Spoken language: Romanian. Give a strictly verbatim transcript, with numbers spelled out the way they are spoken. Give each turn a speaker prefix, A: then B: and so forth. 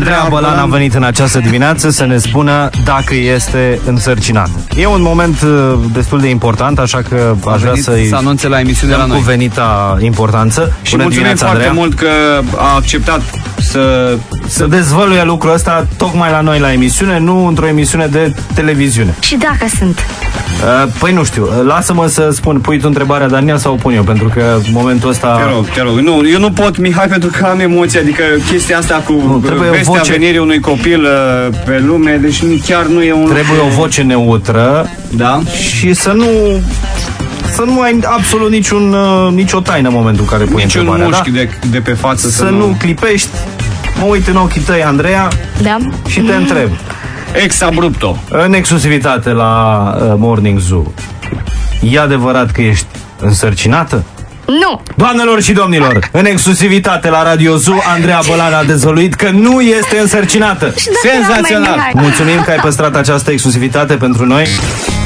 A: Andreea Bălan a venit în această dimineață să ne spună dacă este însărcinată. E un moment destul de important, așa că
B: a
A: aș vrea să-i
B: să anunțe la emisiune la noi.
A: Cuvenita importanță.
C: Și mulțumim foarte Andreea. mult că a acceptat să,
A: să dezvăluie lucrul ăsta tocmai la noi la emisiune, nu într-o emisiune de televiziune.
D: Și dacă sunt?
A: Păi nu știu, lasă-mă să spun, pui tu întrebarea, Daniel, sau o pun eu, pentru că în momentul ăsta...
C: Te rog, te rog, nu, eu nu pot, Mihai, pentru că am emoții, adică chestia asta cu nu, vestea voce... venirii unui copil pe lume, deci chiar nu e un...
A: Trebuie o voce neutră,
C: da?
A: Și să nu... Să nu ai absolut niciun, nicio taină în momentul în care pui
C: niciun
A: întrebarea,
C: mușchi
A: da?
C: de, de pe față.
A: Să, să nu... nu clipești, mă uit în ochii tăi, Andreea,
D: da?
A: Și te întreb.
C: Ex abrupto.
A: În exclusivitate la uh, Morning Zoo, e adevărat că ești însărcinată?
D: Nu!
A: Doamnelor și domnilor, în exclusivitate la Radio Zoo, Andreea Bălan a dezvăluit că nu este însărcinată.
D: Senzațional!
A: Mulțumim că ai păstrat această exclusivitate pentru noi.